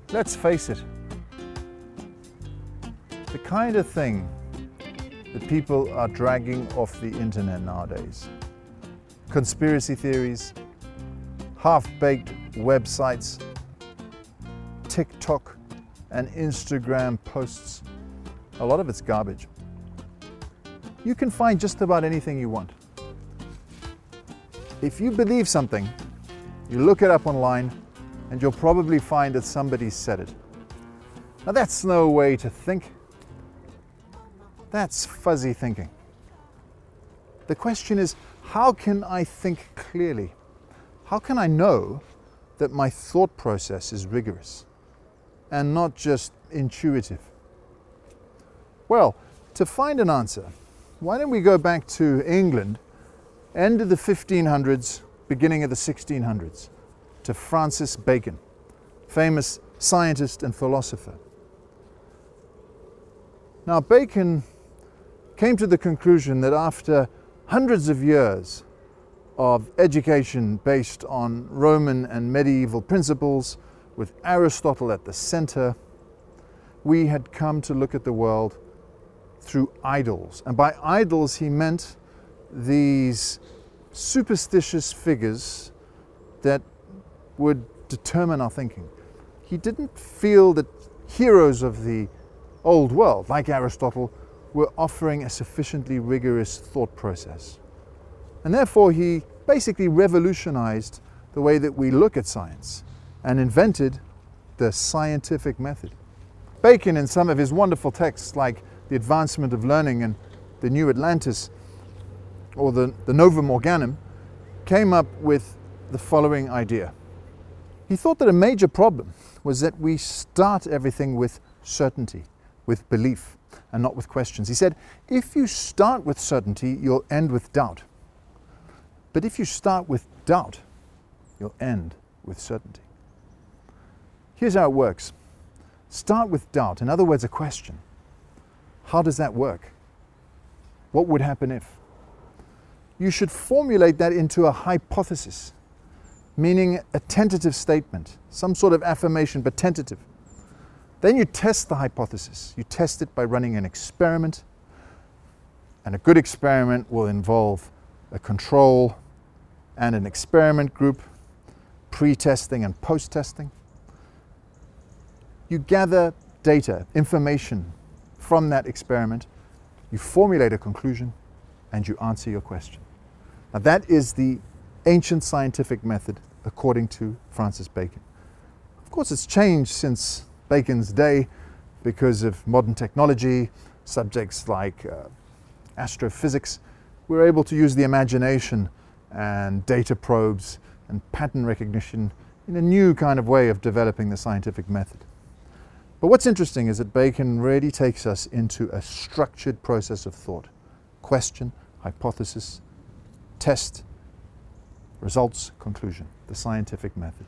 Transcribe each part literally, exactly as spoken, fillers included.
Let's face it, the kind of thing that people are dragging off the internet nowadays, conspiracy theories, half-baked websites, TikTok and Instagram posts, a lot of it's garbage. You can find just about anything you want. If you believe something, you look it up online and you'll probably find that somebody said it. Now that's no way to think. That's fuzzy thinking. The question is, how can I think clearly? How can I know that my thought process is rigorous and not just intuitive? Well, to find an answer, why don't we go back to England, end of the fifteen hundreds, beginning of the sixteen hundreds, to Francis Bacon, famous scientist and philosopher. Now, Bacon came to the conclusion that after hundreds of years of education based on Roman and medieval principles, with Aristotle at the center, we had come to look at the world through idols. And by idols, he meant these superstitious figures that would determine our thinking. He didn't feel that heroes of the old world, like Aristotle, were offering a sufficiently rigorous thought process. And therefore, he basically revolutionized the way that we look at science and invented the scientific method. Bacon, in some of his wonderful texts like The Advancement of Learning and The New Atlantis, or the, the Novum Organum, came up with the following idea. He thought that a major problem was that we start everything with certainty, with belief, and not with questions. He said, if you start with certainty, you'll end with doubt. But if you start with doubt, you'll end with certainty. Here's how it works. Start with doubt, in other words, a question. How does that work? What would happen if? You should formulate that into a hypothesis, meaning a tentative statement, some sort of affirmation, but tentative. Then you test the hypothesis. You test it by running an experiment, and a good experiment will involve a control and an experiment group, pre-testing and post-testing. You gather data, information from that experiment, you formulate a conclusion, and you answer your question. Now that is the ancient scientific method according to Francis Bacon. Of course, it's changed since Bacon's day because of modern technology, subjects like uh, astrophysics. We're able to use the imagination and data probes and pattern recognition in a new kind of way of developing the scientific method. But what's interesting is that Bacon really takes us into a structured process of thought. Question, hypothesis, test, results, conclusion, the scientific method.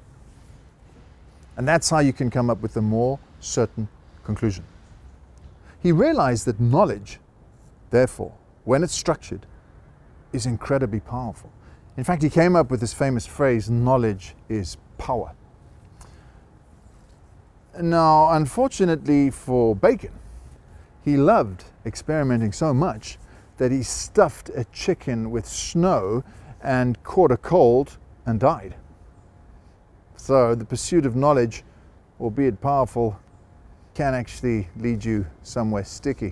And that's how you can come up with a more certain conclusion. He realized that knowledge, therefore, when it's structured, is incredibly powerful. In fact, he came up with this famous phrase, knowledge is power. Now, unfortunately for Bacon, he loved experimenting so much that he stuffed a chicken with snow and caught a cold and died. So the pursuit of knowledge, albeit powerful, can actually lead you somewhere sticky.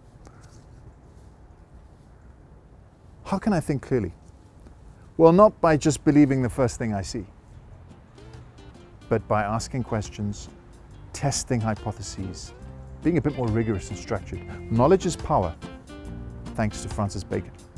How can I think clearly? Well, not by just believing the first thing I see, but by asking questions, testing hypotheses, being a bit more rigorous and structured. Knowledge is power, thanks to Francis Bacon.